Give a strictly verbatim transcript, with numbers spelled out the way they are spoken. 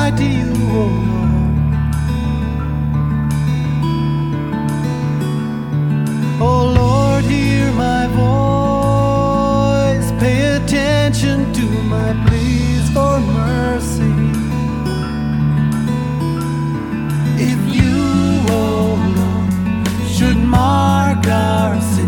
cry to you, oh Lord. Oh Lord, hear my voice, pay attention to my pleas for mercy. If you, oh Lord, should mark our sin,